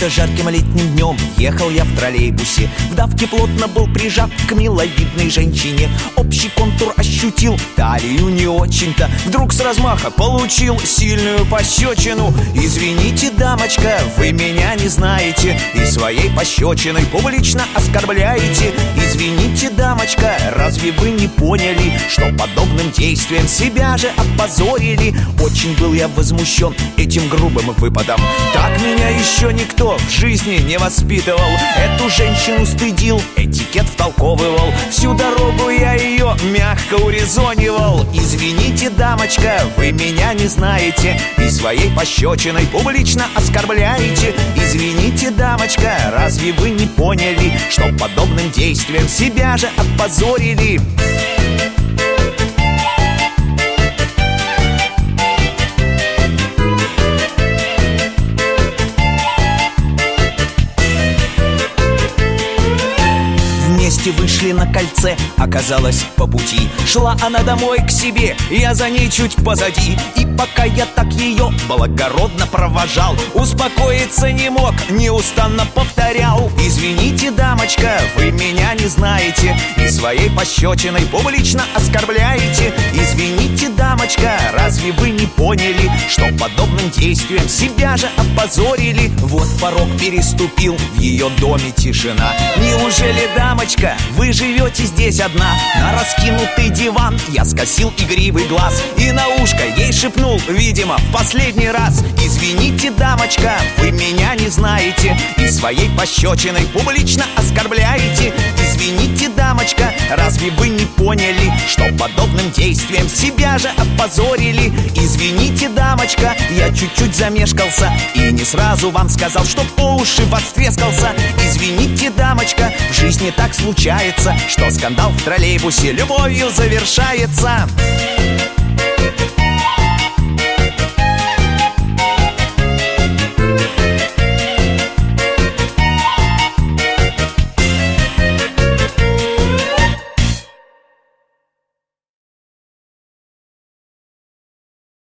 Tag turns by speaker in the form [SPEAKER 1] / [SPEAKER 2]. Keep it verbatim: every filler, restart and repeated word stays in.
[SPEAKER 1] Как-то жарким летним днем ехал я в троллейбусе. В давке плотно был прижат к миловидной женщине. Общий контур ощутил, талию не очень-то. Вдруг с размаха получил сильную пощечину. Извините, дамочка, вы меня не знаете и своей пощечиной публично оскорбляете. Извините, дамочка, разве вы не поняли, что подобным действием себя же опозорили? Очень был я возмущен этим грубым выпадом. Так меня еще никто в жизни не воспитывал. Эту женщину стыдил, этикет втолковывал. Всю дорогу я ее мягко урезонивал. Извините, дамочка, вы меня не знаете и своей пощечиной публично оскорбляете. Извините, дамочка, разве вы не поняли, что подобным действием себя же опозорили? Вместе вышли на кольце, оказалось по пути. Шла она домой к себе, я за ней чуть позади. И пока я так ее благородно провожал, успокоиться не мог, неустанно повторял. Извините, дамочка, вы меня не знаете и своей пощечиной публично оскорбляете. Извините, дамочка, разве вы не поняли, что подобным действием себя же опозорили? Вот порог переступил, в ее доме тишина. Неужели, дамочка, вы живете здесь одна? На раскинутый диван я скосил игривый глаз и на ушко ей шепнул, видимо, в последний раз: извините, дамочка, вы меня не знаете и своей пощечиной публично оскорбляете. Извините, дамочка, разве вы не поняли, что подобным действием себя же опозорили? Извините, дамочка, я чуть-чуть замешкался и не сразу вам сказал, что по уши вас трескался. Извините, дамочка, в жизни так случается, что скандал в троллейбусе любовью завершается.